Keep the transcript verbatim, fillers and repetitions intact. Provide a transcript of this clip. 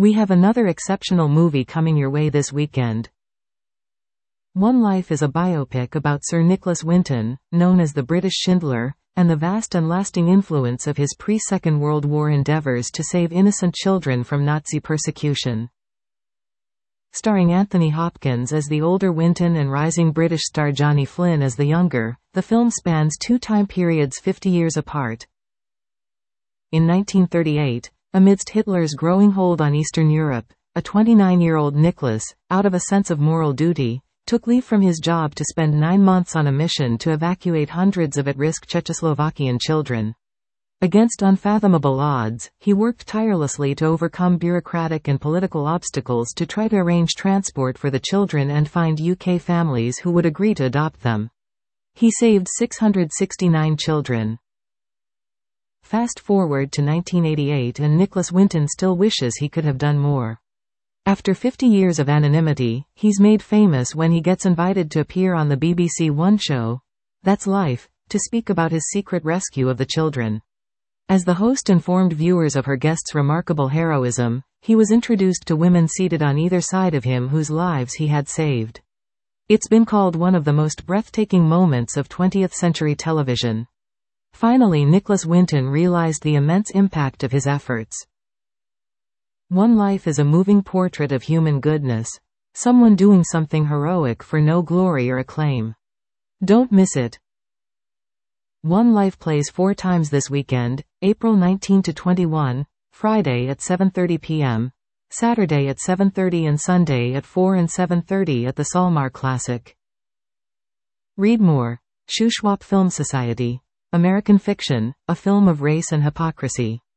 We have another exceptional movie coming your way this weekend. One Life is a biopic about Sir Nicholas Winton, known as the British Schindler, and the vast and lasting influence of his pre-Second World War endeavours to save innocent children from Nazi persecution. Starring Anthony Hopkins as the older Winton and rising British star Johnny Flynn as the younger, the film spans two time periods fifty years apart. In nineteen thirty-eight, amidst Hitler's growing hold on Eastern Europe, a twenty-nine-year-old Nicholas, out of a sense of moral duty, took leave from his job to spend nine months on a mission to evacuate hundreds of at-risk Czechoslovakian children. Against unfathomable odds, he worked tirelessly to overcome bureaucratic and political obstacles to try to arrange transport for the children and find U K families who would agree to adopt them. He saved six hundred sixty-nine children. Fast forward to nineteen eighty-eight and Nicholas Winton still wishes he could have done more. After fifty years of anonymity, he's made famous when he gets invited to appear on the B B C One show, That's Life, to speak about his secret rescue of the children. As the host informed viewers of her guest's remarkable heroism, he was introduced to women seated on either side of him whose lives he had saved. It's been called one of the most breathtaking moments of twentieth century television. Finally, Nicholas Winton realized the immense impact of his efforts. One Life is a moving portrait of human goodness. Someone doing something heroic for no glory or acclaim. Don't miss it. One Life plays four times this weekend, April nineteenth to twenty-first, Friday at seven thirty p m, Saturday at seven thirty and Sunday at four and seven thirty at the Solmar Classic. Read more. Shuswap Film Society. American Fiction, a film of race and hypocrisy.